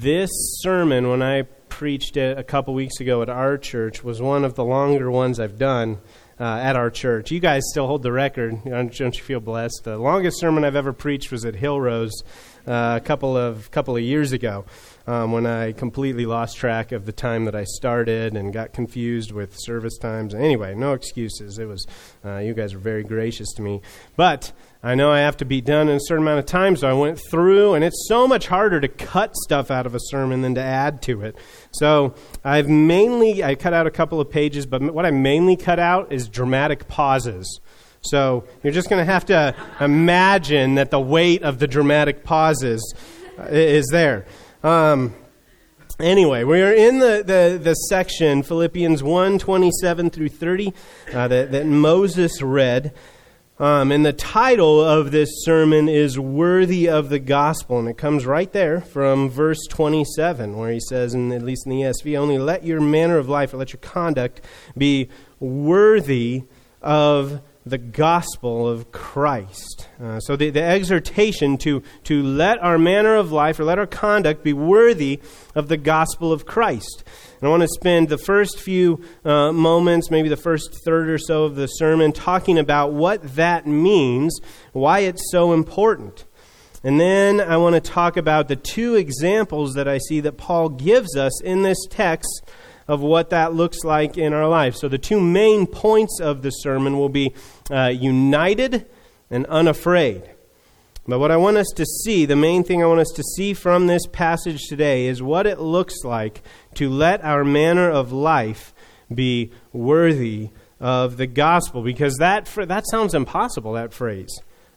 This sermon, when I preached it a couple weeks ago at our church, was one of the longer ones I've done at our church. You guys still hold the record. Don't you feel blessed? The longest sermon I've ever preached was at Hillrose a couple of years ago, when I completely lost track of the time that I started and got confused with service times. Anyway, no excuses. It was you guys were very gracious to me. But I know I have to be done in a certain amount of time, so I went through, and it's so much harder to cut stuff out of a sermon than to add to it. So I cut out a couple of pages, but what I mainly cut out is dramatic pauses. So you're just going to have to imagine that the weight of the dramatic pauses is there. Anyway, we are in the section, Philippians 1:27 through 30, that Moses read. And the title of this sermon is Worthy of the Gospel, and it comes right there from verse 27, where he says, at least in the ESV, only let your manner of life or let your conduct be worthy of the gospel of Christ. So the exhortation to let our manner of life or let our conduct be worthy of the gospel of Christ. And I want to spend the first few moments, maybe the first third or so of the sermon, talking about what that means, why it's so important. And then I want to talk about the two examples that I see that Paul gives us in this text of what that looks like in our life. So the two main points of the sermon will be united and unafraid. But what I want us to see, the main thing I want us to see from this passage today is what it looks like to let our manner of life be worthy of the gospel. Because that sounds impossible, that phrase.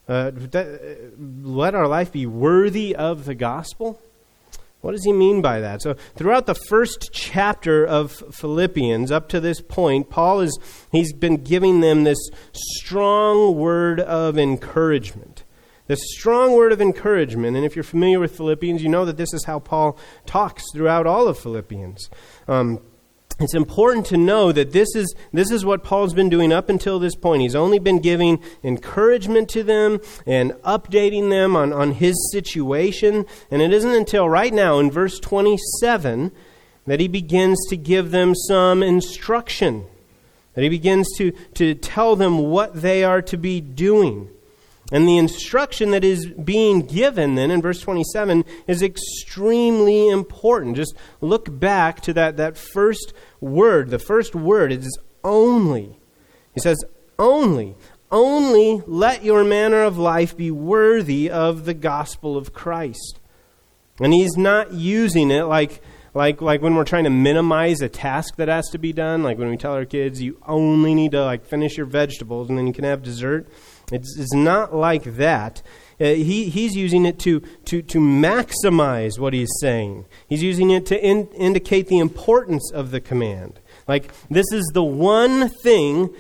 Let our life be worthy of the gospel? What does he mean by that? So throughout the first chapter of Philippians, up to this point, he's been giving them this strong word of encouragement. This strong word of encouragement. And if you're familiar with Philippians, you know that this is how Paul talks throughout all of Philippians. It's important to know that this is what Paul's been doing up until this point. He's only been giving encouragement to them and updating them on his situation. And it isn't until right now in verse 27 that he begins to give them some instruction, that he begins to tell them what they are to be doing. And the instruction that is being given then in verse 27 is extremely important. Just look back to that first word. The first word is only. He says, only let your manner of life be worthy of the gospel of Christ. And he's not using it like when we're trying to minimize a task that has to be done. Like when we tell our kids, you only need to finish your vegetables and then you can have dessert. It's not like that. He's using it to maximize what he's saying. He's using it to indicate the importance of the command. Like, this is the one thing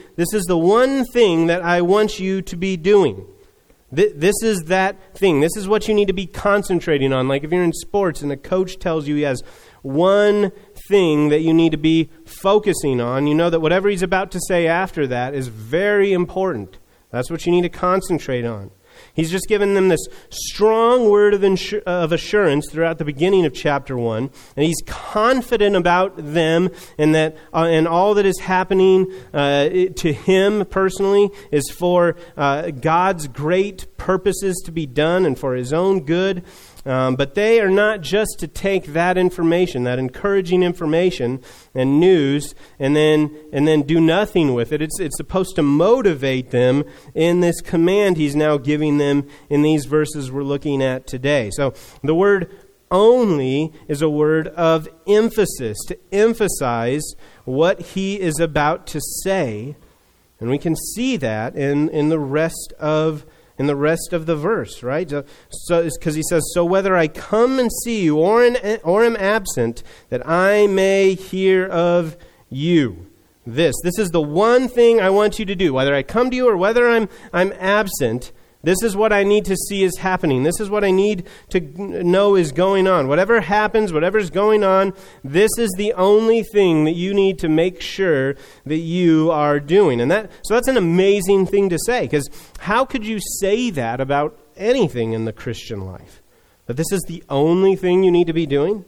that I want you to be doing. This is that thing. This is what you need to be concentrating on. Like if you're in sports and a coach tells you he has one thing that you need to be focusing on, you know that whatever he's about to say after that is very important. That's what you need to concentrate on. He's just given them this strong word of assurance throughout the beginning of chapter 1, and he's confident about them and that and all that is happening to him personally is for God's great purposes to be done and for his own good. But they are not just to take that information, that encouraging information and news, and then do nothing with it. It's supposed to motivate them in this command he's now giving them in these verses we're looking at today. So the word only is a word of emphasis, to emphasize what he is about to say. And we can see that in the rest of the verse, right? So it's because he says, so whether I come and see you or am absent, that I may hear of you. This is the one thing I want you to do. Whether I come to you or whether I'm absent, this is what I need to see is happening. This is what I need to know is going on. Whatever happens, whatever's going on, this is the only thing that you need to make sure that you are doing. And so that's an amazing thing to say, because how could you say that about anything in the Christian life? That this is the only thing you need to be doing?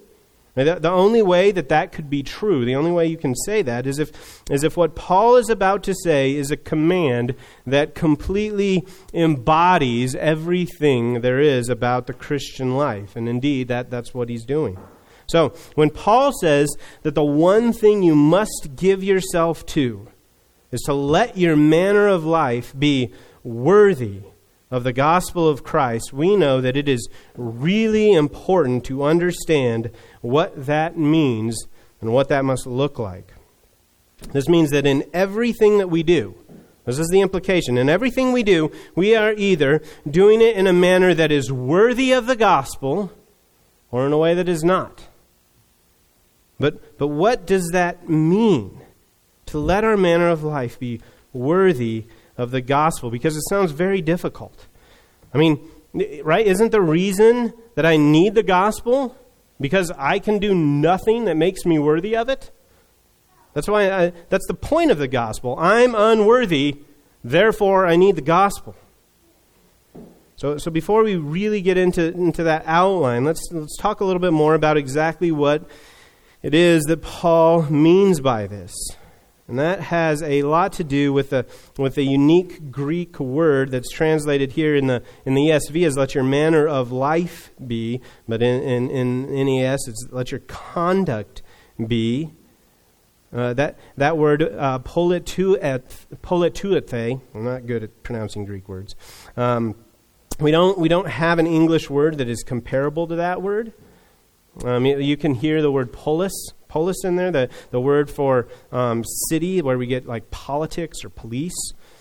The only way that could be true, the only way you can say that is if what Paul is about to say is a command that completely embodies everything there is about the Christian life. And indeed, that's what he's doing. So when Paul says that the one thing you must give yourself to is to let your manner of life be worthy of the gospel of Christ, we know that it is really important to understand what that means and what that must look like. This means that in everything that we do, this is the implication, in everything we do, we are either doing it in a manner that is worthy of the gospel or in a way that is not. But what does that mean? To let our manner of life be worthy of the gospel, because it sounds very difficult. I mean, right? Isn't the reason that I need the gospel because I can do nothing that makes me worthy of it? That's why that's the point of the gospel. I'm unworthy, therefore I need the gospel. So before we really get into that outline, let's talk a little bit more about exactly what it is that Paul means by this. And that has a lot to do with a unique Greek word that's translated here in the ESV as "let your manner of life be," but in NES it's "let your conduct be." That word politeuete. I'm not good at pronouncing Greek words. We don't have an English word that is comparable to that word. You can hear the word polis in there, the word for city, where we get like politics or police.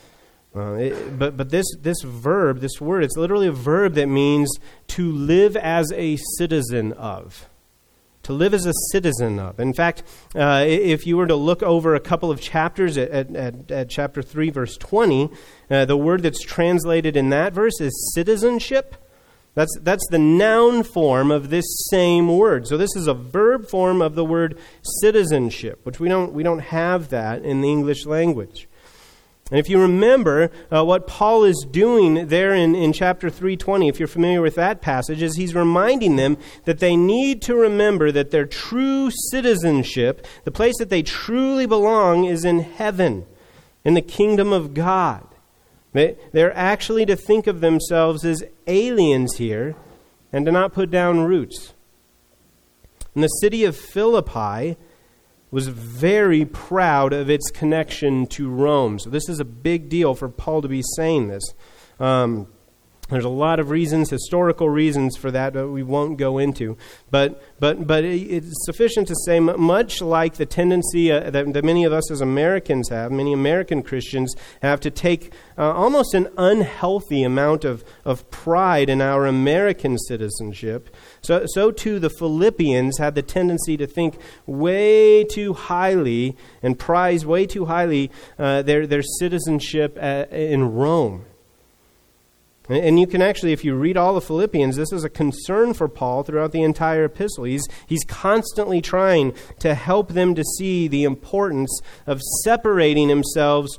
But this verb, this word, it's literally a verb that means to live as a citizen of. To live as a citizen of. In fact, if you were to look over a couple of chapters at chapter 3, verse 20, the word that's translated in that verse is citizenship. That's the noun form of this same word. So this is a verb form of the word citizenship, which we don't have that in the English language. And if you remember what Paul is doing there in chapter 3:20, if you're familiar with that passage, is he's reminding them that they need to remember that their true citizenship, the place that they truly belong, is in heaven, in the kingdom of God. They're actually to think of themselves as aliens here and to not put down roots. And the city of Philippi was very proud of its connection to Rome. So this is a big deal for Paul to be saying this. There's a lot of reasons, historical reasons for that we won't go into. But it's sufficient to say, much like the tendency that many of us as Americans have, many American Christians have to take almost an unhealthy amount of pride in our American citizenship, so too the Philippians had the tendency to think way too highly and prize way too highly their citizenship in Rome. And you can actually, if you read all of Philippians, this is a concern for Paul throughout the entire epistle. He's constantly trying to help them to see the importance of separating themselves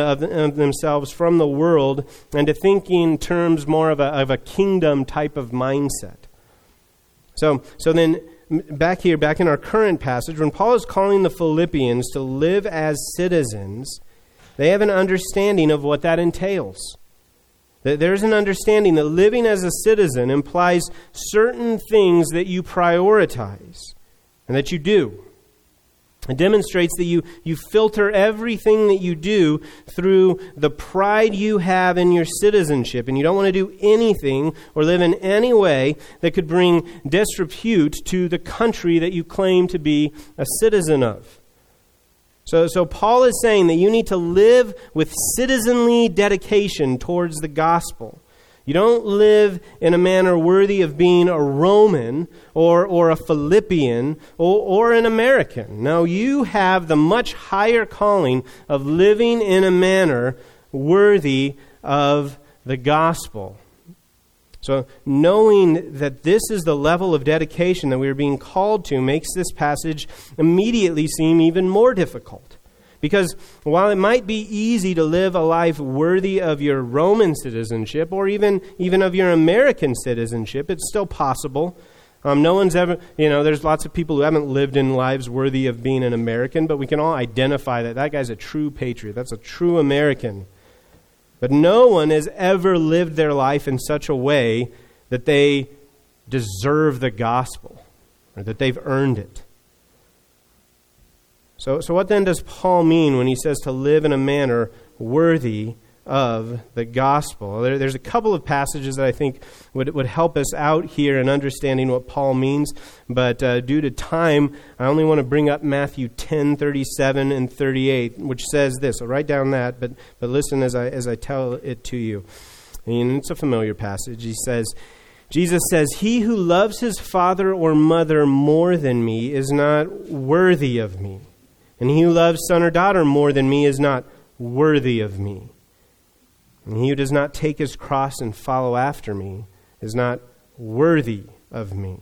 from the world and to think in terms more of a kingdom type of mindset. So then, back in our current passage, when Paul is calling the Philippians to live as citizens, they have an understanding of what that entails. There's an understanding that living as a citizen implies certain things that you prioritize and that you do. It demonstrates that you filter everything that you do through the pride you have in your citizenship, and you don't want to do anything or live in any way that could bring disrepute to the country that you claim to be a citizen of. So Paul is saying that you need to live with citizenly dedication towards the gospel. You don't live in a manner worthy of being a Roman or a Philippian or an American. No, you have the much higher calling of living in a manner worthy of the gospel. So knowing that this is the level of dedication that we are being called to makes this passage immediately seem even more difficult. Because while it might be easy to live a life worthy of your Roman citizenship or even of your American citizenship, it's still possible. No one's ever, there's lots of people who haven't lived in lives worthy of being an American, but we can all identify that guy's a true patriot. That's a true American. But no one has ever lived their life in such a way that they deserve the gospel or that they've earned it. So what then does Paul mean when he says to live in a manner worthy of the gospel? There's a couple of passages that I think would help us out here in understanding what Paul means, but due to time, I only want to bring up Matthew 10:37 and 38, which says this. I'll write down that, but listen as I tell it to you. And it's a familiar passage. Jesus says, "He who loves his father or mother more than me is not worthy of me. And he who loves son or daughter more than me is not worthy of me. And he who does not take his cross and follow after me is not worthy of me."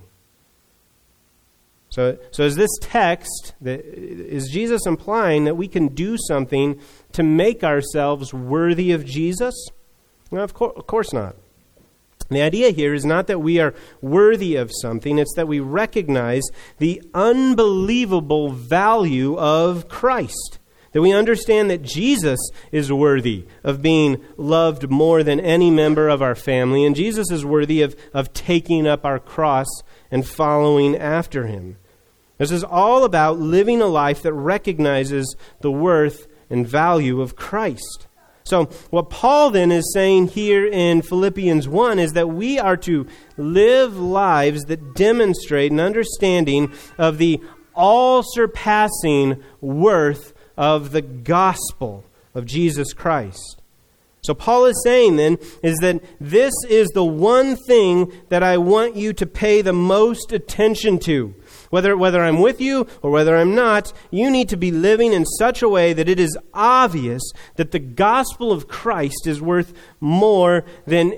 So is this text, is Jesus implying that we can do something to make ourselves worthy of Jesus? No, of course not. The idea here is not that we are worthy of something, it's that we recognize the unbelievable value of Christ. That we understand that Jesus is worthy of being loved more than any member of our family, and Jesus is worthy of taking up our cross and following after him. This is all about living a life that recognizes the worth and value of Christ. So what Paul then is saying here in Philippians 1 is that we are to live lives that demonstrate an understanding of the all-surpassing worth of the gospel of Jesus Christ. So Paul is saying then is that this is the one thing that I want you to pay the most attention to. Whether I'm with you or whether I'm not, you need to be living in such a way that it is obvious that the gospel of Christ is worth more than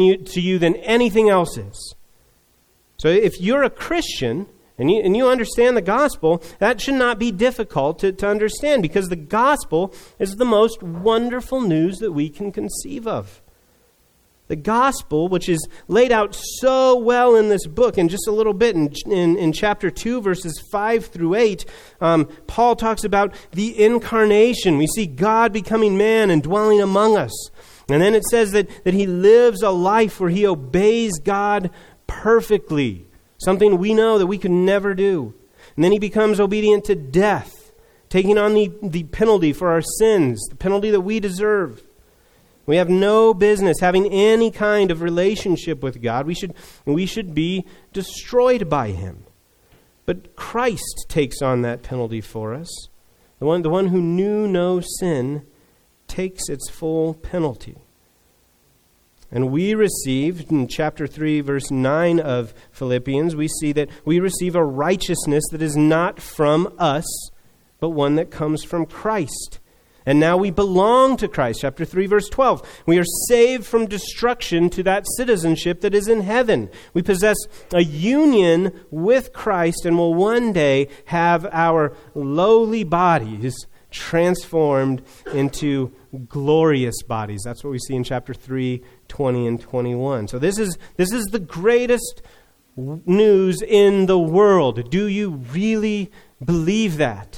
anything else is. So if you're a Christian and you understand the gospel, that should not be difficult to understand, because the gospel is the most wonderful news that we can conceive of. The gospel, which is laid out so well in this book, in just a little bit, in chapter 2, verses 5 through 8, Paul talks about the incarnation. We see God becoming man and dwelling among us. And then it says that he lives a life where he obeys God perfectly, something we know that we could never do. And then he becomes obedient to death, taking on the penalty for our sins, the penalty that we deserve. We have no business having any kind of relationship with God. We should be destroyed by him. But Christ takes on that penalty for us. The one who knew no sin takes its full penalty. And we received, in chapter 3, verse 9 of Philippians, we see that we receive a righteousness that is not from us, but one that comes from Christ. And now we belong to Christ. Chapter 3, verse 12. We are saved from destruction to that citizenship that is in heaven. We possess a union with Christ and will one day have our lowly bodies transformed into glorious bodies. That's what we see in chapter 3, 20 and 21. So this is the greatest news in the world. Do you really believe that?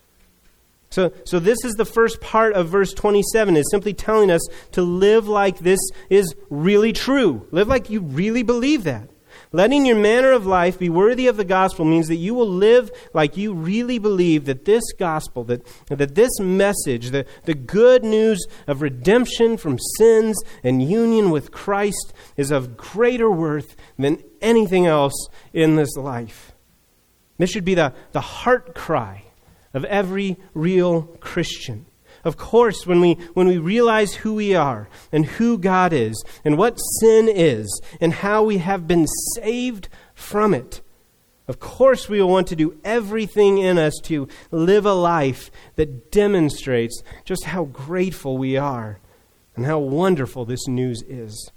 So this is the first part of verse 27, is simply telling us to live like this is really true. Live like you really believe that. Letting your manner of life be worthy of the gospel means that you will live like you really believe that this gospel, that this message, the good news of redemption from sins and union with Christ is of greater worth than anything else in this life. This should be the heart cry of every real Christian. Of course, when we realize who we are and who God is and what sin is and how we have been saved from it, of course we will want to do everything in us to live a life that demonstrates just how grateful we are and how wonderful this news is.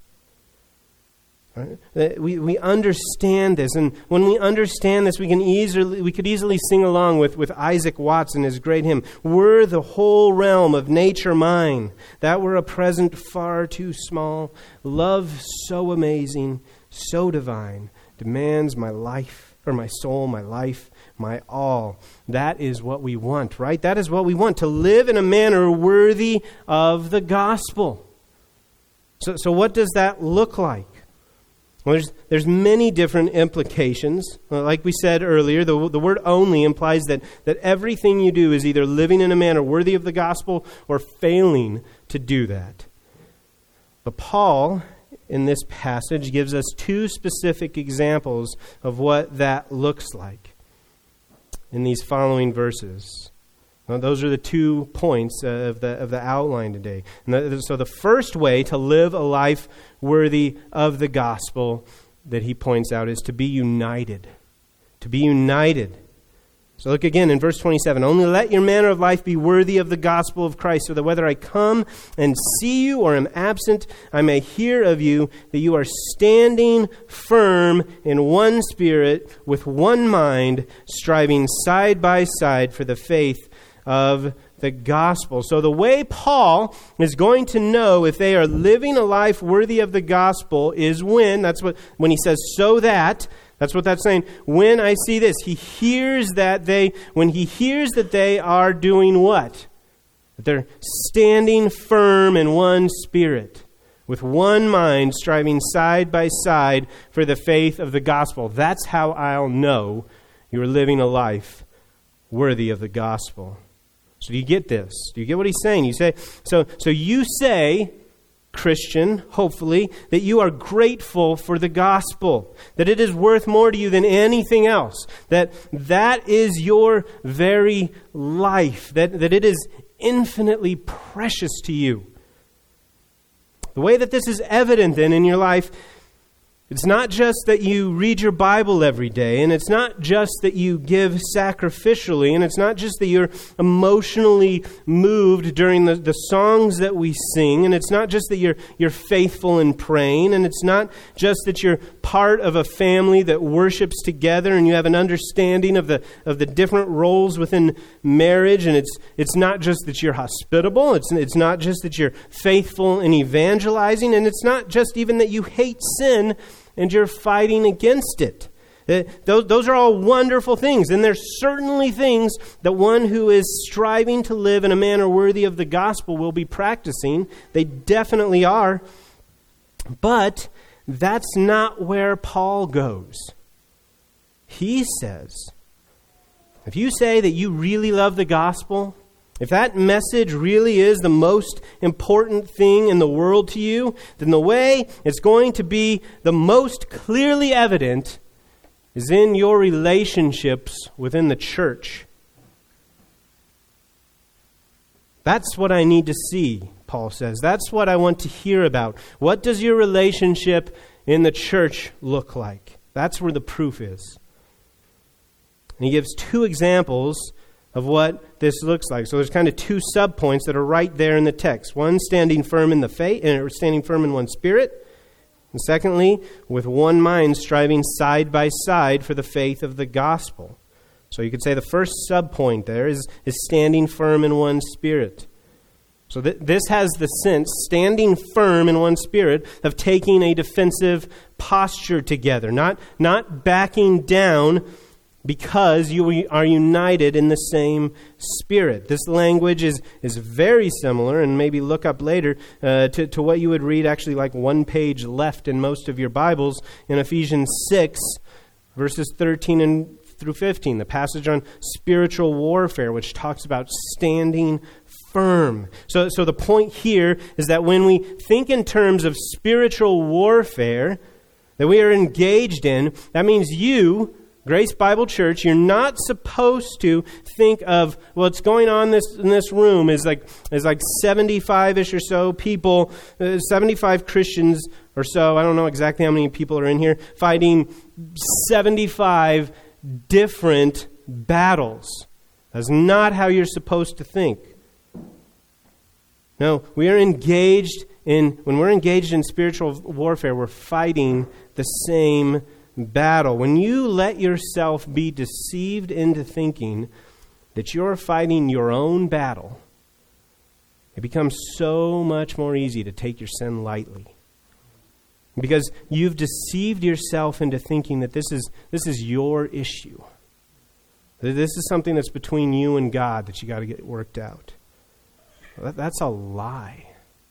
We understand this, and when we understand this, we could easily sing along with Isaac Watts and his great hymn, "Were the whole realm of nature mine, that were a present far too small, love so amazing, so divine, demands my life, or my soul, my life, my all. That is what we want, right? That is what we want, to live in a manner worthy of the gospel. So what does that look like? Well, there's many different implications. Like we said earlier, the word only implies that everything you do is either living in a manner worthy of the gospel or failing to do that. But Paul, in this passage, gives us two specific examples of what that looks like in these following verses. Now, those are the 2 points of the outline today. So the first way to live a life worthy of the gospel that he points out is to be united. To be united. So look again in verse 27. Only let your manner of life be worthy of the gospel of Christ, so that whether I come and see you or am absent, I may hear of you that you are standing firm in one spirit, with one mind, striving side by side for the faith of the gospel. So the way Paul is going to know if they are living a life worthy of the gospel is when he says, so that, that's what that's saying. When I see this, when he hears that they are doing what? That they're standing firm in one spirit, with one mind, striving side by side for the faith of the gospel. That's how I'll know you're living a life worthy of the gospel. So do you get this? Do you get what he's saying? You say, so you say, Christian, hopefully, that you are grateful for the gospel, that it is worth more to you than anything else, that is your very life, that it is infinitely precious to you. The way that this is evident then in your life, it's not just that you read your Bible every day, and it's not just that you give sacrificially, and it's not just that you're emotionally moved during the songs that we sing, and it's not just that you're faithful in praying, and it's not just that you're part of a family that worships together and you have an understanding of the different roles within marriage, and it's not just that you're hospitable, it's not just that you're faithful in evangelizing, and it's not just even that you hate sin and you're fighting against it. Those are all wonderful things, and there's certainly things that one who is striving to live in a manner worthy of the gospel will be practicing. They definitely are. But that's not where Paul goes. He says, if you say that you really love the gospel, if that message really is the most important thing in the world to you, then the way it's going to be the most clearly evident is in your relationships within the church. That's what I need to see, Paul says. That's what I want to hear about. What does your relationship in the church look like? That's where the proof is. And he gives 2 examples of what this looks like. So there's kind of 2 subpoints that are right there in the text. One, standing firm in the faith, or standing firm in one spirit. And secondly, with one mind, striving side by side for the faith of the gospel. So you could say the first subpoint there is standing firm in one spirit. So this has the sense, standing firm in one spirit, of taking a defensive posture together, not backing down, because you are united in the same spirit. This language is very similar, and maybe look up later to what you would read actually like 1 page left in most of your Bibles in Ephesians 6, verses 13 through 15, the passage on spiritual warfare, which talks about standing firm. So the point here is that when we think in terms of spiritual warfare that we are engaged in, that means you, Grace Bible Church, you're not supposed to think of what's going on in this room is like 75-ish or so people, 75 Christians or so, I don't know exactly how many people are in here, fighting 75 different battles. That's not how you're supposed to think. No, we are engaged when we're engaged in spiritual warfare, we're fighting the same battle. When you let yourself be deceived into thinking that you're fighting your own battle, it becomes so much more easy to take your sin lightly. Because you've deceived yourself into thinking that this is your issue. That this is something that's between you and God that you got to get worked out. That's a lie.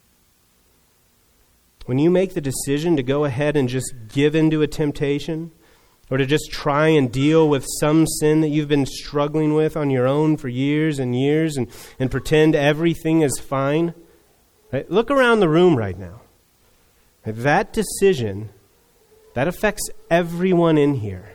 When you make the decision to go ahead and just give into a temptation, or to just try and deal with some sin that you've been struggling with on your own for years and years and pretend everything is fine, right? Look around the room right now. That decision, that affects everyone in here.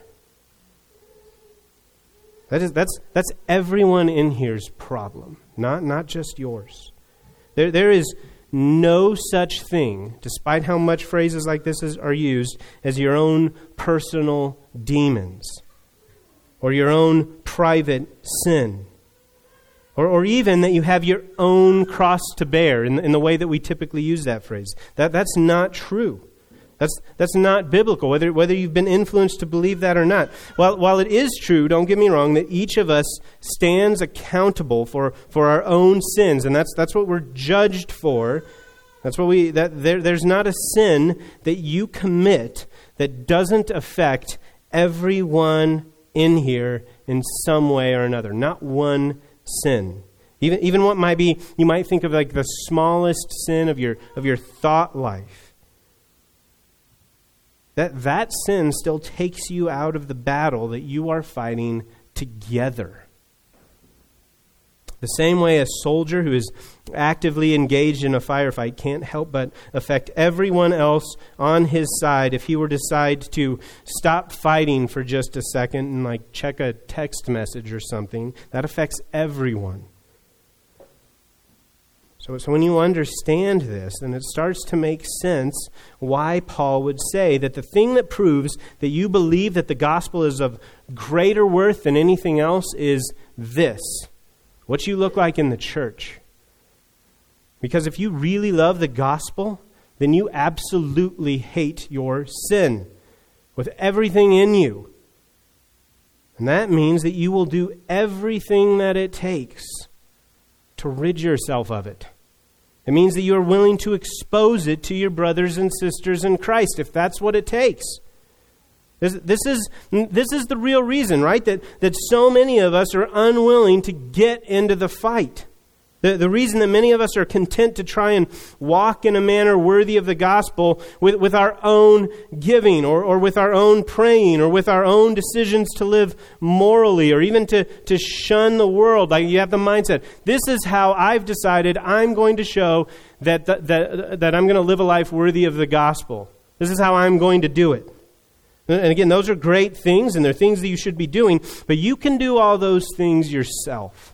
That's everyone in here's problem, not just yours. There is no such thing, despite how much phrases like this are used, as your own personal demons or your own private sin. Or even that you have your own cross to bear in the way that we typically use that phrase. That's not true. That's not biblical, whether you've been influenced to believe that or not. While it is true, don't get me wrong, that each of us stands accountable for our own sins, and that's what we're judged for. There's not a sin that you commit that doesn't affect everyone in here in some way or another. Not one sin. Even what might be, you might think of like the smallest sin of your thought life. That sin still takes you out of the battle that you are fighting together. The same way a soldier who is actively engaged in a firefight can't help but affect everyone else on his side if he were to decide to stop fighting for just a second and like check a text message or something. That affects everyone. So when you understand this, then it starts to make sense why Paul would say that the thing that proves that you believe that the gospel is of greater worth than anything else is this: what you look like in the church. Because if you really love the gospel, then you absolutely hate your sin with everything in you. And that means that you will do everything that it takes to rid yourself of it. It means that you are willing to expose it to your brothers and sisters in Christ, if that's what it takes. This is the real reason, right? That so many of us are unwilling to get into the fight. The reason that many of us are content to try and walk in a manner worthy of the gospel with our own giving or with our own praying or with our own decisions to live morally or even to shun the world. Like you have the mindset, this is how I've decided I'm going to show that I'm going to live a life worthy of the gospel. This is how I'm going to do it. And again, those are great things and they're things that you should be doing, but you can do all those things yourself.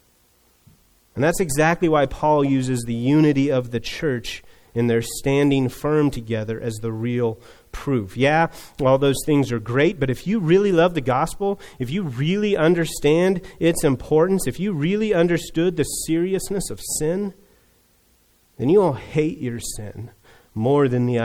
And that's exactly why Paul uses the unity of the church in their standing firm together as the real proof. Yeah, all those things are great, but if you really love the gospel, if you really understand its importance, if you really understood the seriousness of sin, then you'll hate your sin more than you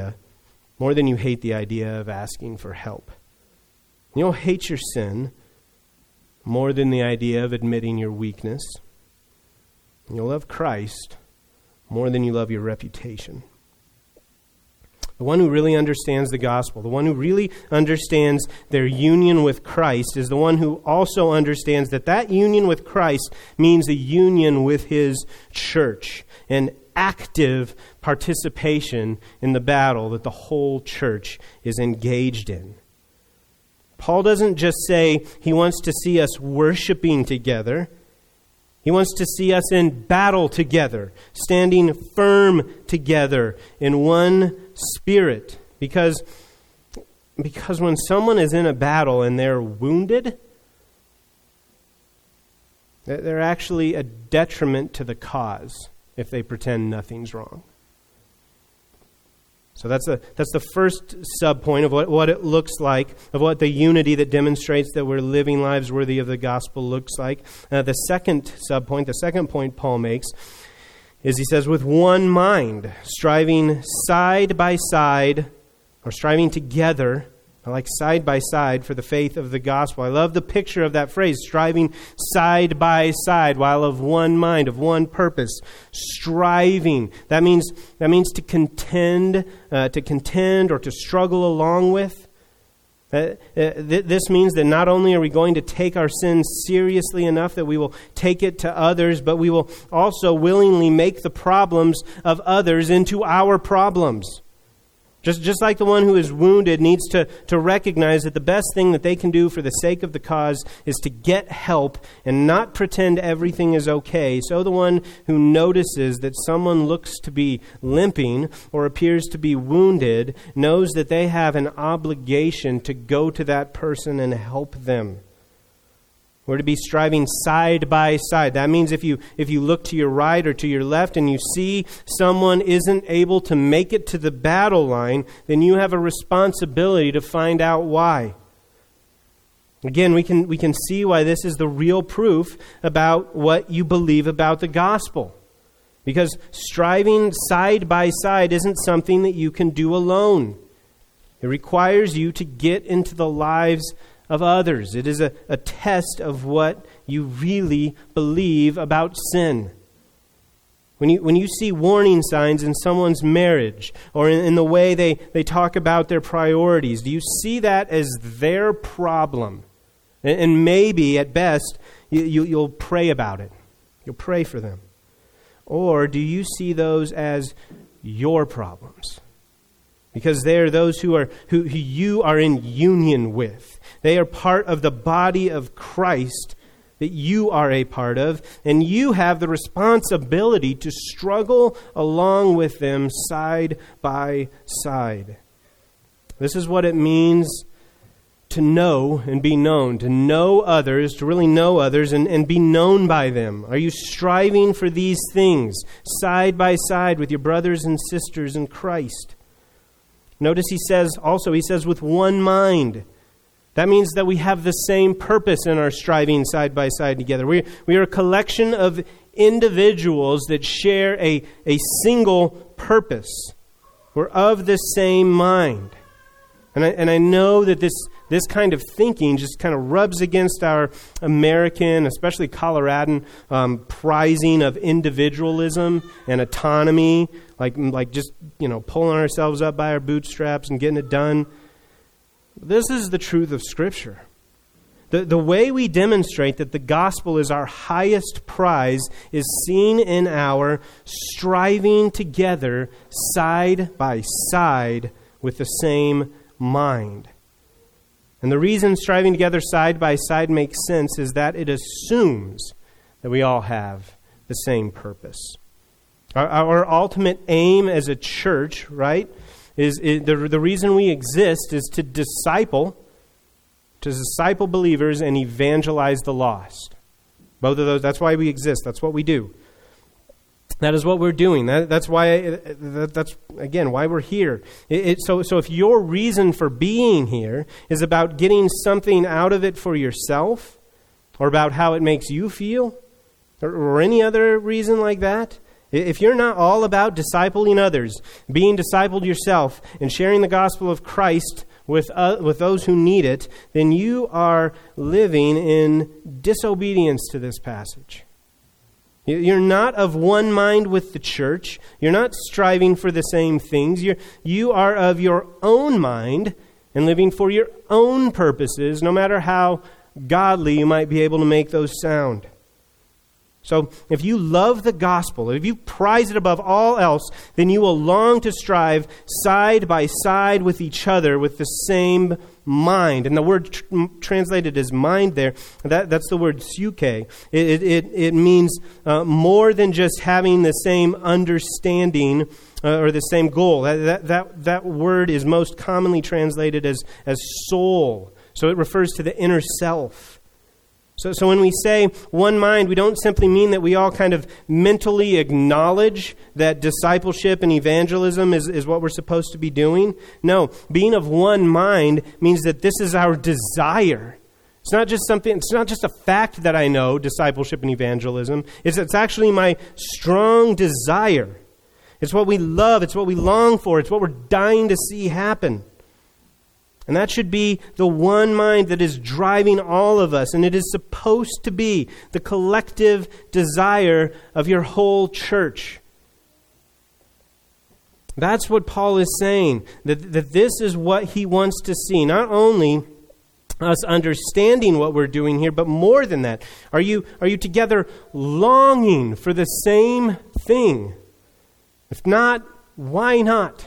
hate the idea of asking for help. You'll hate your sin more than the idea of admitting your weakness. You'll love Christ more than you love your reputation. The one who really understands the gospel, the one who really understands their union with Christ, is the one who also understands that union with Christ means a union with his church, an active participation in the battle that the whole church is engaged in. Paul doesn't just say he wants to see us worshiping together. He wants to see us in battle together, standing firm together in one spirit. Because when someone is in a battle and they're wounded, they're actually a detriment to the cause if they pretend nothing's wrong. So that's the first subpoint of what it looks like, of what the unity that demonstrates that we're living lives worthy of the gospel looks like. The second subpoint, the second point Paul makes, is he says, with one mind, striving side by side, or striving together like side by side for the faith of the gospel. I love the picture of that phrase, striving side by side while of one mind, of one purpose. Striving. That means to contend or to struggle along with. This means that not only are we going to take our sin seriously enough that we will take it to others, but we will also willingly make the problems of others into our problems. Just like the one who is wounded needs to recognize that the best thing that they can do for the sake of the cause is to get help and not pretend everything is okay, so the one who notices that someone looks to be limping or appears to be wounded knows that they have an obligation to go to that person and help them. We're to be striving side by side. That means if you look to your right or to your left and you see someone isn't able to make it to the battle line, then you have a responsibility to find out why. Again, we can see why this is the real proof about what you believe about the gospel. Because striving side by side isn't something that you can do alone. It requires you to get into the lives of others. It is a test of what you really believe about sin. When you see warning signs in someone's marriage or in the way they talk about their priorities, do you see that as their problem? And maybe, at best, you'll pray about it. You'll pray for them. Or do you see those as your problems? Because they are those who you are in union with. They are part of the body of Christ that you are a part of, and you have the responsibility to struggle along with them side by side. This is what it means to know and be known, to know others, to really know others and be known by them. Are you striving for these things side by side with your brothers and sisters in Christ? Notice he says with one mind. That means that we have the same purpose in our striving side by side together. We are a collection of individuals that share a single purpose. We're of the same mind. And I know that this kind of thinking just kind of rubs against our American, especially Coloradan, prizing of individualism and autonomy, like just pulling ourselves up by our bootstraps and getting it done. This is the truth of Scripture. The way we demonstrate that the gospel is our highest prize is seen in our striving together side by side with the same mind. And the reason striving together side by side makes sense is that it assumes that we all have the same purpose. Our ultimate aim as a church, right, is the reason we exist is to disciple believers and evangelize the lost. Both of those, that's why we exist. That's what we do. That is what we're doing. That's why. That's again why we're here. So if your reason for being here is about getting something out of it for yourself, or about how it makes you feel, or any other reason like that, if you're not all about discipling others, being discipled yourself, and sharing the gospel of Christ with those who need it, then you are living in disobedience to this passage. You're not of one mind with the church. You're not striving for the same things. You are of your own mind and living for your own purposes, no matter how godly you might be able to make those sound. So if you love the gospel, if you prize it above all else, then you will long to strive side by side with each other with the same mind. And the word translated as mind there, that's the word psyche. It means more than just having the same understanding or the same goal. That word is most commonly translated as soul. So it refers to the inner self. So when we say one mind, we don't simply mean that we all kind of mentally acknowledge that discipleship and evangelism is what we're supposed to be doing. No, being of one mind means that this is our desire. It's not just a fact that I know, discipleship and evangelism. It's actually my strong desire. It's what we love. It's what we long for. It's what we're dying to see happen. And that should be the one mind that is driving all of us. And it is supposed to be the collective desire of your whole church. That's what Paul is saying, that this is what he wants to see. Not only us understanding what we're doing here, but more than that. Are you together longing for the same thing? If not, why not?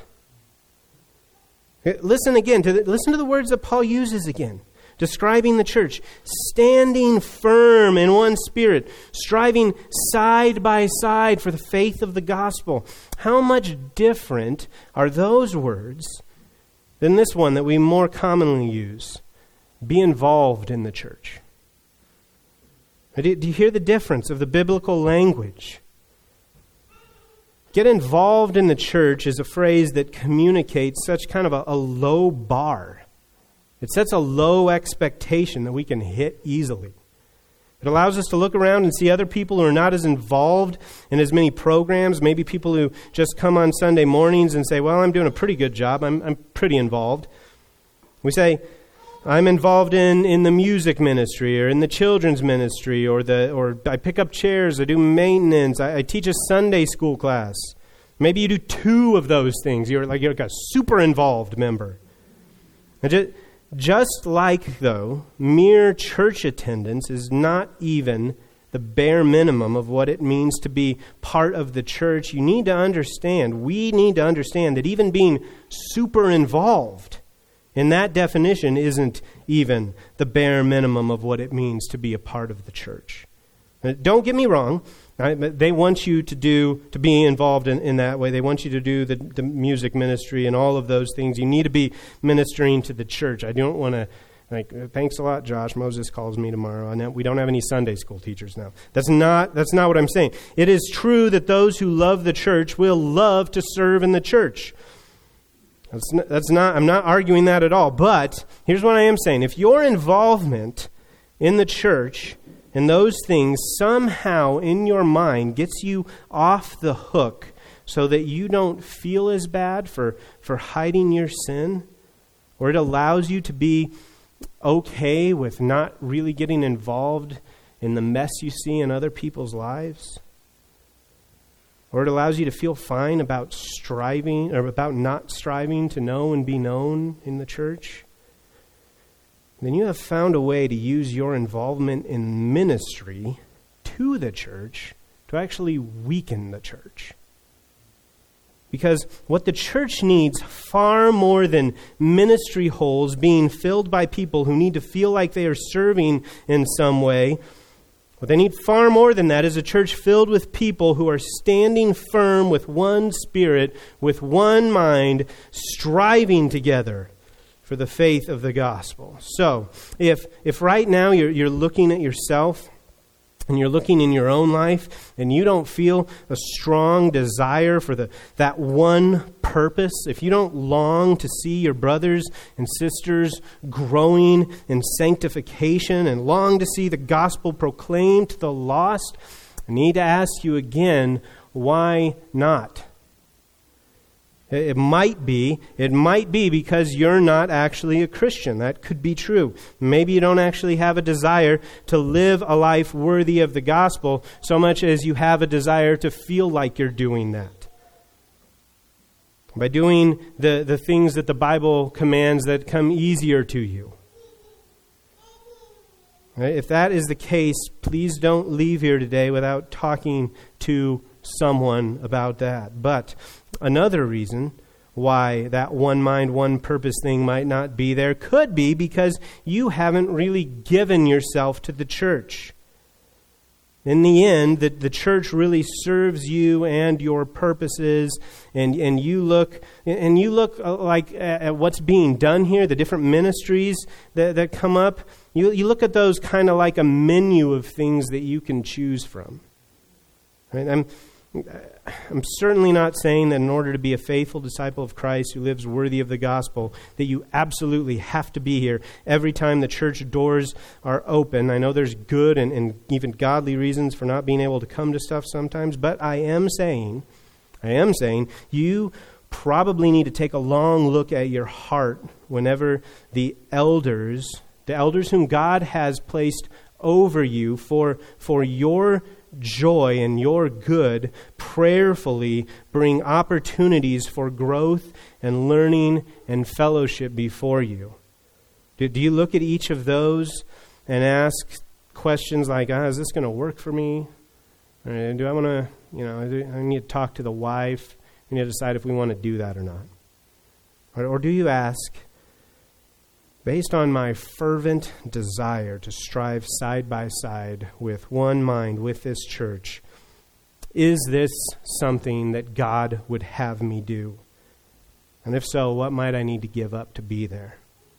Listen to the words that Paul uses again, describing the church. Standing firm in one spirit, striving side by side for the faith of the gospel. How much different are those words than this one that we more commonly use? Be involved in the church. Do you hear the difference of the biblical language? Get involved in the church is a phrase that communicates such kind of a low bar. It sets a low expectation that we can hit easily. It allows us to look around and see other people who are not as involved in as many programs, maybe people who just come on Sunday mornings and say, well, I'm doing a pretty good job, I'm pretty involved. We say, I'm involved in the music ministry or in the children's ministry or I pick up chairs, I do maintenance, I teach a Sunday school class. Maybe you do 2 of those things. You're like a super involved member. And just like, though, mere church attendance is not even the bare minimum of what it means to be part of the church, we need to understand that even being super involved in that definition isn't even the bare minimum of what it means to be a part of the church. Don't get me wrong. They want you to be involved in that way. They want you to do the music ministry and all of those things. You need to be ministering to the church. I don't want to, thanks a lot, Josh. Moses calls me tomorrow. We don't have any Sunday school teachers now. That's not what I'm saying. It is true that those who love the church will love to serve in the church. I'm not arguing that at all. But here's what I am saying. If your involvement in the church and those things somehow in your mind gets you off the hook so that you don't feel as bad for hiding your sin, or it allows you to be okay with not really getting involved in the mess you see in other people's lives, or it allows you to feel fine about striving or about not striving to know and be known in the church, then you have found a way to use your involvement in ministry to the church to actually weaken the church. Because what the church needs far more than ministry holes being filled by people who need to feel like they are serving in some way, what they need far more than that is a church filled with people who are standing firm with one spirit, with one mind, striving together for the faith of the gospel. So, if right now you're looking at yourself and you're looking in your own life and you don't feel a strong desire for that one purpose, if you don't long to see your brothers and sisters growing in sanctification and long to see the gospel proclaimed to the lost, I need to ask you again, why not? It might be because you're not actually a Christian. That could be true. Maybe you don't actually have a desire to live a life worthy of the gospel so much as you have a desire to feel like you're doing that. By doing the things that the Bible commands that come easier to you. Right? If that is the case, please don't leave here today without talking to someone about that. But another reason why that one mind, one purpose thing might not be there could be because you haven't really given yourself to the church. In the end, the church really serves you and your purposes, and you look like at what's being done here, the different ministries that come up. You look at those kind of like a menu of things that you can choose from. Right? I'm certainly not saying that in order to be a faithful disciple of Christ who lives worthy of the gospel, that you absolutely have to be here every time the church doors are open. I know there's good and even godly reasons for not being able to come to stuff sometimes, but I am saying you probably need to take a long look at your heart whenever the elders whom God has placed over you for your joy and your good, prayerfully bring opportunities for growth and learning and fellowship before you. Do you look at each of those and ask questions like, is this going to work for me? Or do I want to, I need to talk to the wife. We need to decide if we want to do that or not. Or do you ask, based on my fervent desire to strive side by side with one mind with this church, is this something that God would have me do? And if so, what might I need to give up to be there?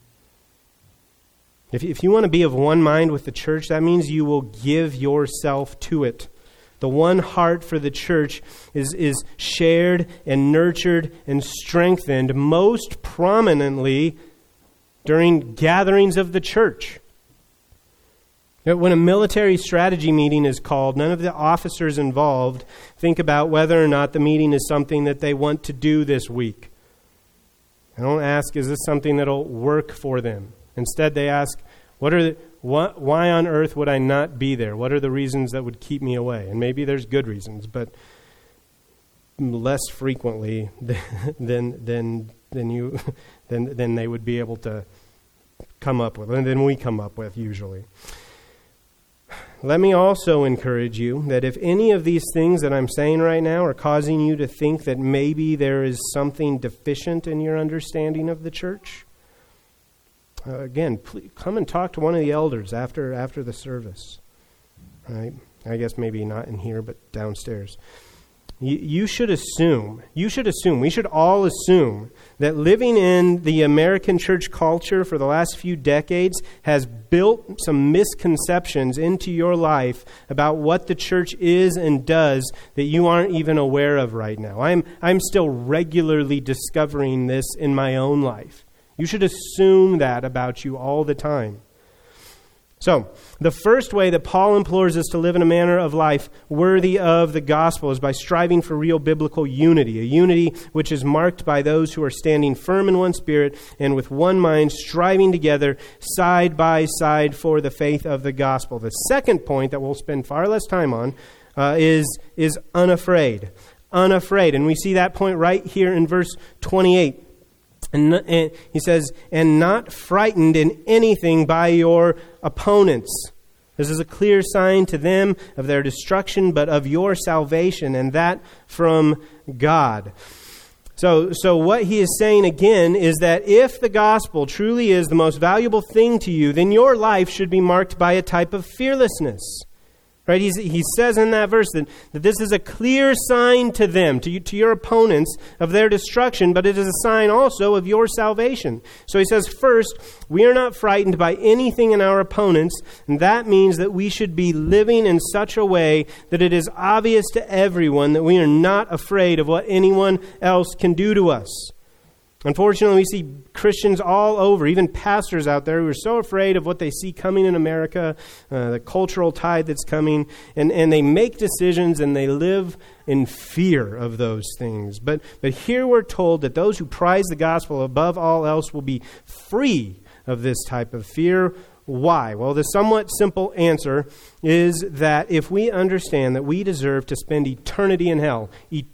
If you want to be of one mind with the church, that means you will give yourself to it. The one heart for the church is shared and nurtured and strengthened most prominently during gatherings of the church. When a military strategy meeting is called, none of the officers involved think about whether or not the meeting is something that they want to do this week. They don't ask, is this something that will work for them? Instead, they ask, why on earth would I not be there? What are the reasons that would keep me away? And maybe there's good reasons, but less frequently than they would be able to come up with, and than we come up with usually. Let me also encourage you that if any of these things that I'm saying right now are causing you to think that maybe there is something deficient in your understanding of the church, again, please come and talk to one of the elders after the service. Right? I guess maybe not in here, but downstairs. You should assume, we should all assume that living in the American church culture for the last few decades has built some misconceptions into your life about what the church is and does that you aren't even aware of right now. I'm still regularly discovering this in my own life. You should assume that about you all the time. So, the first way that Paul implores us to live in a manner of life worthy of the gospel is by striving for real biblical unity, a unity which is marked by those who are standing firm in one spirit and with one mind, striving together side by side for the faith of the gospel. The second point that we'll spend far less time on is unafraid. Unafraid. And we see that point right here in verse 28. And he says, and not frightened in anything by your opponents. This is a clear sign to them of their destruction, but of your salvation, and that from God. So what he is saying again is that if the gospel truly is the most valuable thing to you, then your life should be marked by a type of fearlessness. Right? He says in that verse that this is a clear sign to them, to your opponents, of their destruction, but it is a sign also of your salvation. So he says, first, we are not frightened by anything in our opponents, and that means that we should be living in such a way that it is obvious to everyone that we are not afraid of what anyone else can do to us. Unfortunately, we see Christians all over, even pastors out there, who are so afraid of what they see coming in America, the cultural tide that's coming, and they make decisions and they live in fear of those things. But here we're told that those who prize the gospel above all else will be free of this type of fear. Why? Well, the somewhat simple answer is that if we understand that we deserve to spend eternity in hell,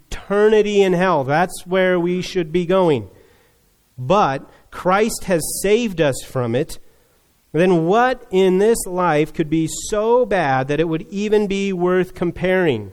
that's where we should be going. But Christ has saved us from it, then what in this life could be so bad that it would even be worth comparing?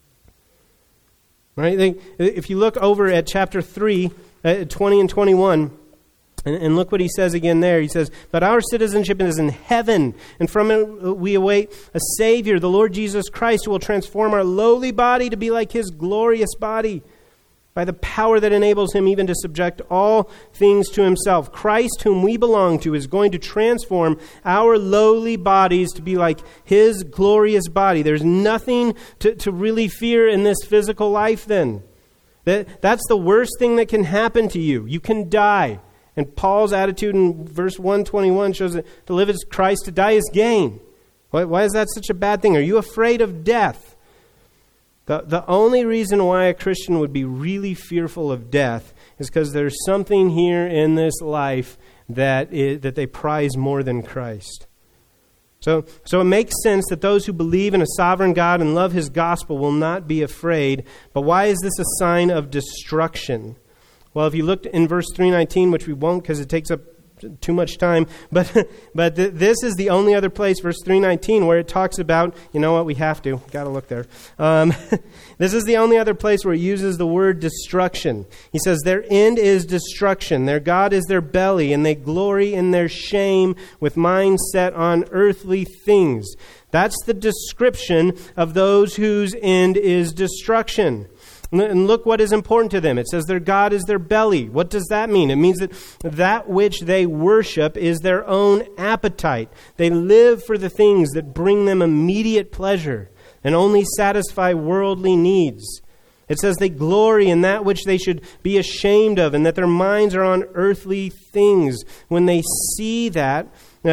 Right? If you look over at chapter 3, 20 and 21, and look what he says again there. He says, but our citizenship is in heaven, and from it we await a Savior, the Lord Jesus Christ, who will transform our lowly body to be like his glorious body, by the power that enables him even to subject all things to himself. Christ, whom we belong to, is going to transform our lowly bodies to be like his glorious body. There's nothing to really fear in this physical life then. That's the worst thing that can happen to you. You can die. And Paul's attitude in verse 121 shows that to live is Christ, to die is gain. Why is that such a bad thing? Are you afraid of death? The only reason why a Christian would be really fearful of death is because there's something here in this life that they prize more than Christ. So it makes sense that those who believe in a sovereign God and love His gospel will not be afraid. But why is this a sign of destruction? Well, if you looked in verse 3:19, which we won't because it takes up too much time, but this is the only other place, verse 3:19, where it talks about, you know what, we have to, got to look there. This is the only other place where it uses the word destruction. He says, their end is destruction, their God is their belly, and they glory in their shame with minds set on earthly things. That's the description of those whose end is destruction. And look what is important to them. It says their God is their belly. What does that mean? It means that which they worship is their own appetite. They live for the things that bring them immediate pleasure and only satisfy worldly needs. It says they glory in that which they should be ashamed of, and that their minds are on earthly things. When they see that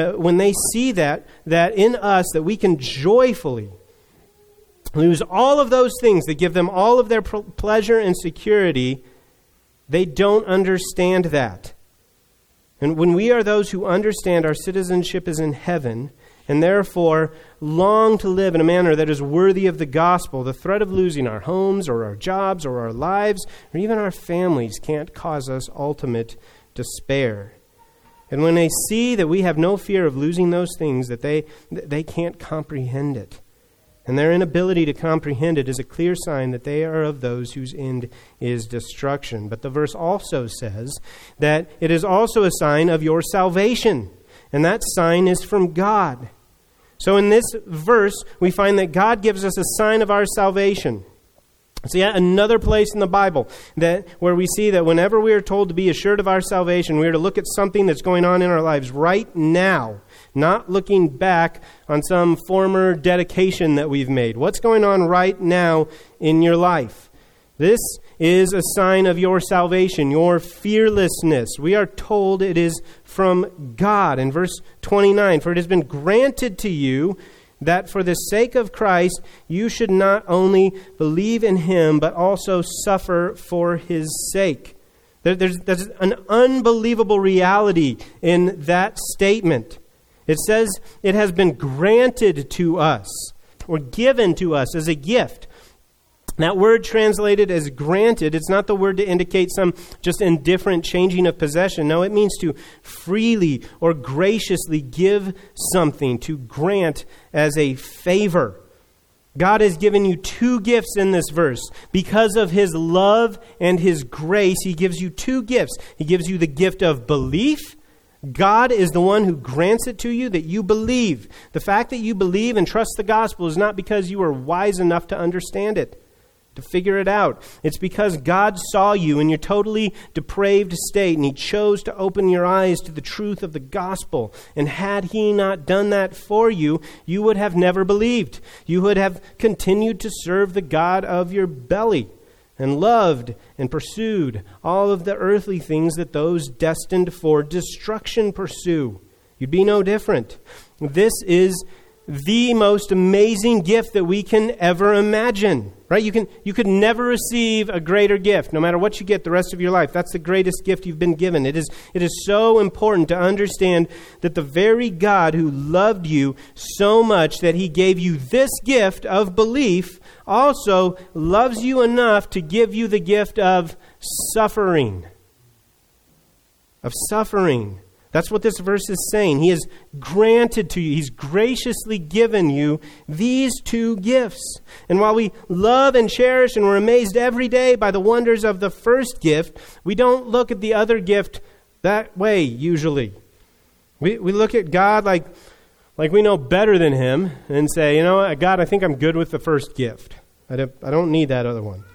in us, that we can joyfully lose all of those things that give them all of their pleasure and security, they don't understand that. And when we are those who understand our citizenship is in heaven, and therefore long to live in a manner that is worthy of the gospel, the threat of losing our homes or our jobs or our lives or even our families can't cause us ultimate despair. And when they see that we have no fear of losing those things, that they can't comprehend it. And their inability to comprehend it is a clear sign that they are of those whose end is destruction. But the verse also says that it is also a sign of your salvation. And that sign is from God. So in this verse, we find that God gives us a sign of our salvation. It's yet another place in the Bible where we see that whenever we are told to be assured of our salvation, we are to look at something that's going on in our lives right now, not looking back on some former dedication that we've made. What's going on right now in your life? This is a sign of your salvation, your fearlessness. We are told it is from God. In verse 29, for it has been granted to you that for the sake of Christ, you should not only believe in Him, but also suffer for His sake. There's an unbelievable reality in that statement. It says it has been granted to us, or given to us as a gift. That word translated as granted, it's not the word to indicate some just indifferent changing of possession. No, it means to freely or graciously give something, to grant as a favor. God has given you two gifts in this verse. Because of His love and His grace, He gives you two gifts. He gives you the gift of belief. God is the one who grants it to you that you believe. The fact that you believe and trust the gospel is not because you are wise enough to understand it, to figure it out. It's because God saw you in your totally depraved state, and He chose to open your eyes to the truth of the gospel. And had He not done that for you, you would have never believed. You would have continued to serve the God of your belly and loved and pursued all of the earthly things that those destined for destruction pursue. You'd be no different. This is the most amazing gift that we can ever imagine, right? You could never receive a greater gift, no matter what you get the rest of your life. That's the greatest gift you've been given. It is so important to understand that the very God who loved you so much that He gave you this gift of belief also loves you enough to give you the gift of suffering. Of suffering. That's what this verse is saying. He has granted to you, He's graciously given you these two gifts. And while we love and cherish and we're amazed every day by the wonders of the first gift, we don't look at the other gift that way usually. We look at God like we know better than Him and say, you know what, God, I think I'm good with the first gift. I don't need that other one.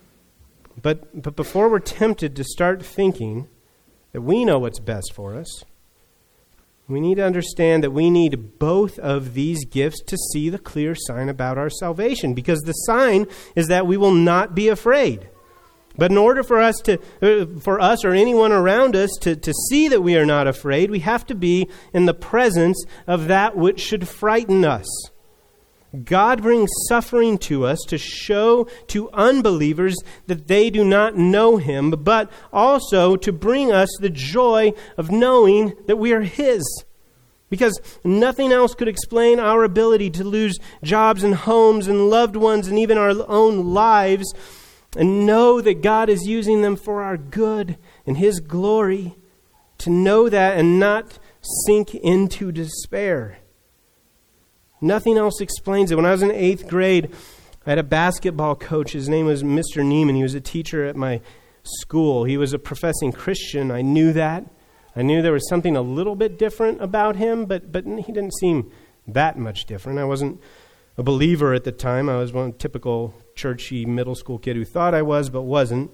But before we're tempted to start thinking that we know what's best for us, we need to understand that we need both of these gifts to see the clear sign about our salvation, because the sign is that we will not be afraid. But in order for us or anyone around us to see that we are not afraid, we have to be in the presence of that which should frighten us. God brings suffering to us to show to unbelievers that they do not know Him, but also to bring us the joy of knowing that we are His. Because nothing else could explain our ability to lose jobs and homes and loved ones and even our own lives, and know that God is using them for our good and His glory. To know that and not sink into despair. Nothing else explains it. When I was in 8th grade, I had a basketball coach. His name was Mr. Neiman. He was a teacher at my school. He was a professing Christian. I knew that. I knew there was something a little bit different about him, but he didn't seem that much different. I wasn't a believer at the time. I was one typical churchy middle school kid who thought I was, but wasn't.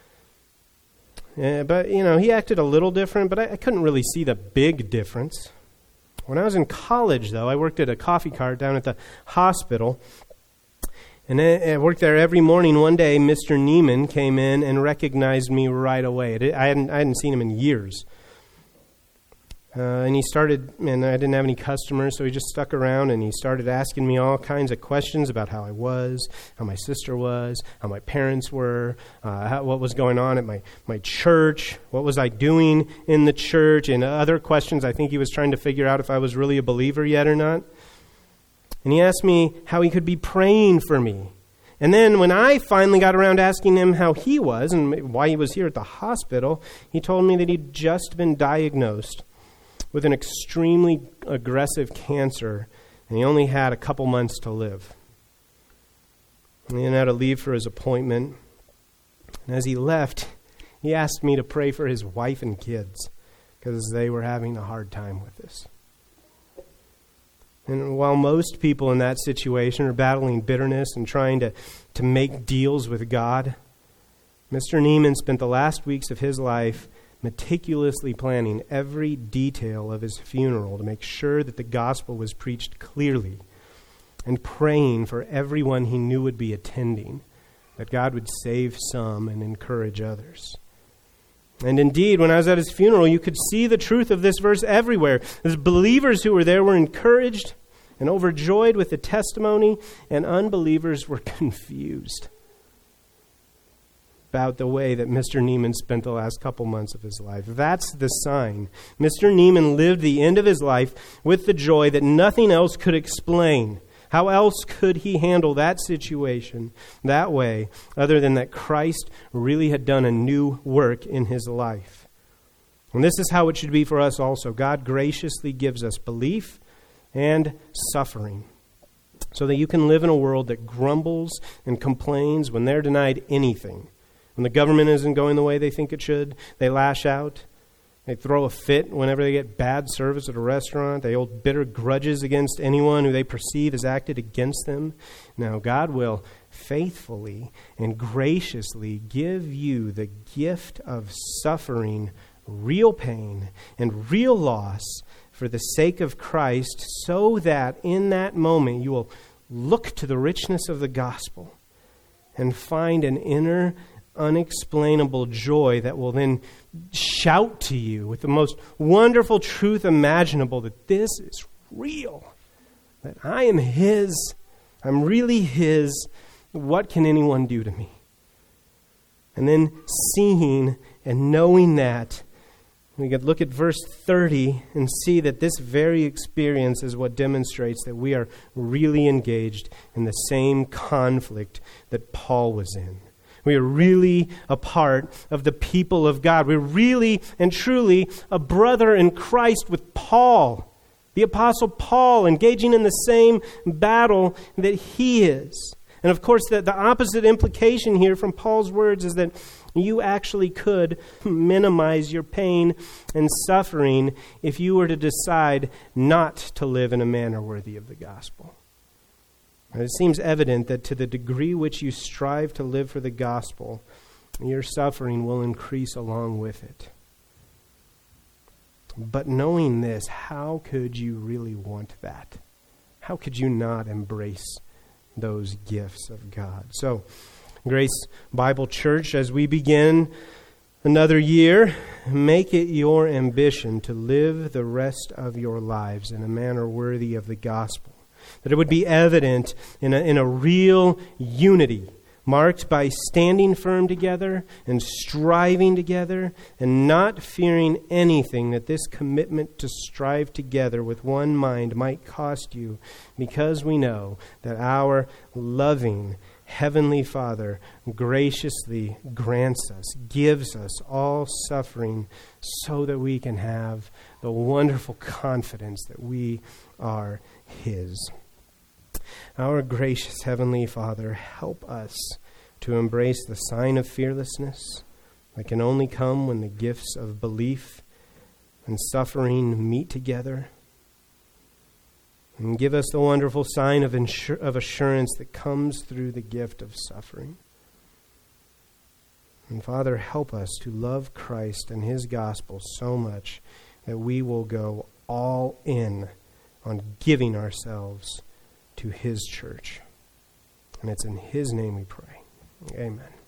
But he acted a little different, but I couldn't really see the big difference. When I was in college, though, I worked at a coffee cart down at the hospital. And I worked there every morning. One day, Mr. Neiman came in and recognized me right away. I hadn't seen him in years. And he started, and I didn't have any customers, so he just stuck around, and he started asking me all kinds of questions about how I was, how my sister was, how my parents were, what was going on at my church, what was I doing in the church, and other questions. I think he was trying to figure out if I was really a believer yet or not. And he asked me how he could be praying for me. And then when I finally got around to asking him how he was and why he was here at the hospital, he told me that he'd just been diagnosed with an extremely aggressive cancer, and he only had a couple months to live. And he had to leave for his appointment. And as he left, he asked me to pray for his wife and kids because they were having a hard time with this. And while most people in that situation are battling bitterness and trying to make deals with God, Mr. Neiman spent the last weeks of his life meticulously planning every detail of his funeral to make sure that the gospel was preached clearly, and praying for everyone he knew would be attending, that God would save some and encourage others. And indeed, when I was at his funeral, you could see the truth of this verse everywhere. The believers who were there were encouraged and overjoyed with the testimony, and unbelievers were confused about the way that Mr. Neiman spent the last couple months of his life. That's the sign. Mr. Neiman lived the end of his life with the joy that nothing else could explain. How else could he handle that situation that way other than that Christ really had done a new work in his life? And this is how it should be for us also. God graciously gives us belief and suffering so that you can live in a world that grumbles and complains when they're denied anything. When the government isn't going the way they think it should, they lash out. They throw a fit whenever they get bad service at a restaurant. They hold bitter grudges against anyone who they perceive has acted against them. Now, God will faithfully and graciously give you the gift of suffering, real pain, and real loss for the sake of Christ, so that in that moment you will look to the richness of the gospel and find an inner unexplainable joy that will then shout to you with the most wonderful truth imaginable that this is real, that I am His, I'm really His, what can anyone do to me? And then seeing and knowing that, we could look at verse 30 and see that this very experience is what demonstrates that we are really engaged in the same conflict that Paul was in. We are really a part of the people of God. We're really and truly a brother in Christ with Paul, the Apostle Paul, engaging in the same battle that he is. And of course, the opposite implication here from Paul's words is that you actually could minimize your pain and suffering if you were to decide not to live in a manner worthy of the gospel. And it seems evident that to the degree which you strive to live for the gospel, your suffering will increase along with it. But knowing this, how could you really want that? How could you not embrace those gifts of God? So, Grace Bible Church, as we begin another year, make it your ambition to live the rest of your lives in a manner worthy of the gospel. that it would be evident in a real unity, marked by standing firm together and striving together and not fearing anything that this commitment to strive together with one mind might cost you, because we know that our loving Heavenly Father graciously grants us, gives us all suffering so that we can have the wonderful confidence that we are His. Our gracious Heavenly Father, help us to embrace the sign of fearlessness that can only come when the gifts of belief and suffering meet together. And give us the wonderful sign of assurance that comes through the gift of suffering. And Father, help us to love Christ and His gospel so much that we will go all in on giving ourselves to His church. And it's in His name we pray. Amen.